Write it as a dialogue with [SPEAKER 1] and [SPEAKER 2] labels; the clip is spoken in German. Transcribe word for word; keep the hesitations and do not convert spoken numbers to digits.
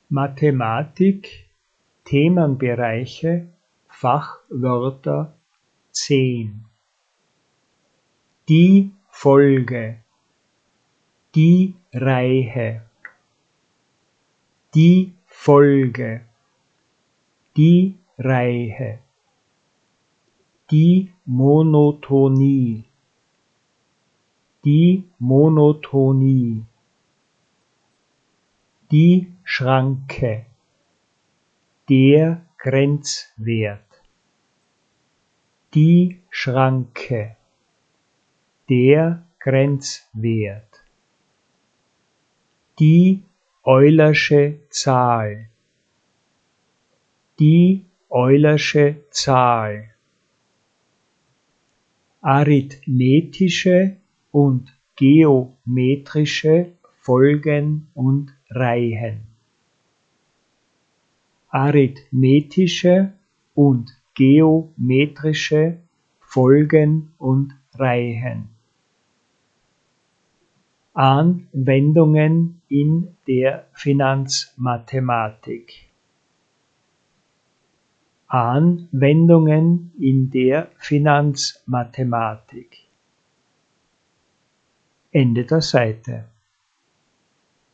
[SPEAKER 1] Mathematik, Themenbereiche, Fachwörter zehn. Die Folge, die Reihe, die Folge, die Reihe, die Monotonie, die Monotonie, die Schranke, der Grenzwert, die Schranke, der Grenzwert, die Eulersche Zahl, die Eulersche Zahl, arithmetische und geometrische Folgen und Reihen, arithmetische und geometrische Folgen und Reihen, Anwendungen in der Finanzmathematik, Anwendungen in der Finanzmathematik. Ende der Seite.